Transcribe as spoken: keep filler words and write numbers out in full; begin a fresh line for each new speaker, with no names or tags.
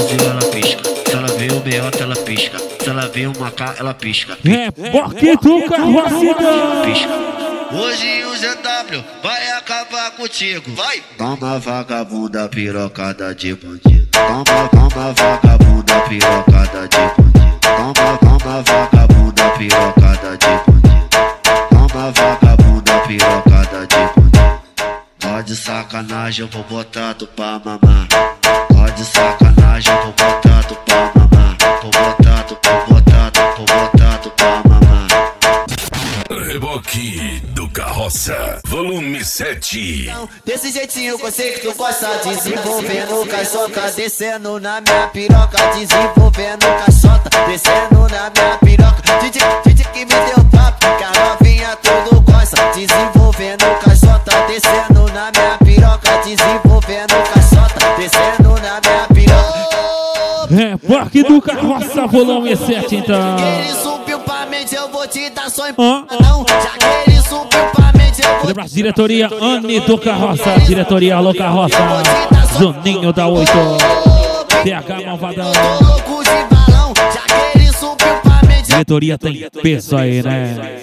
fuzil, ela pisca. Se ela vê o meiota, ela pisca. Se ela vê o macá, ela pisca.
É, porque tu carrocidão.
Pisca. Hoje o Z W vai acabar contigo. Vai! Toma vagabunda pirocada de bandido. Toma, toma vagabunda pirocada de bandido. Toma, toma vagabunda pirocada de bandido. Toma vagabunda pirocada de bandido. Pode sacanagem, eu vou botar tu pra mamar. Pode sacanagem, eu vou botar tu pra mamar. Vou botar tu, vou botar tu, vou botar tu pra mamar.
Reboque do Carroça, volume sete.
Desse jeitinho que eu sei que tu gosta, desenvolvendo caixota, descendo na minha piroca, desenvolvendo caixota, descendo na minha piroca. Didi, Didi que me deu papo, que a novinha tudo gosta, desenvolvendo caixota, descendo na minha piroca, desenvolvendo caixota, descendo na minha piroca.
É, Parque do Carroça, volume sete, então.
Ele subiu pra mente, eu vou te dar só em
Ah, ah.
não. Já que ele subiu pra mente, eu vou
Lembra, diretoria Anne do Carroça, diretoria Alô Carroça, Juninho da oito, T H Malvadão.
louco de balão, já que ele subiu pra mente.
Diretoria tem peso aí, né?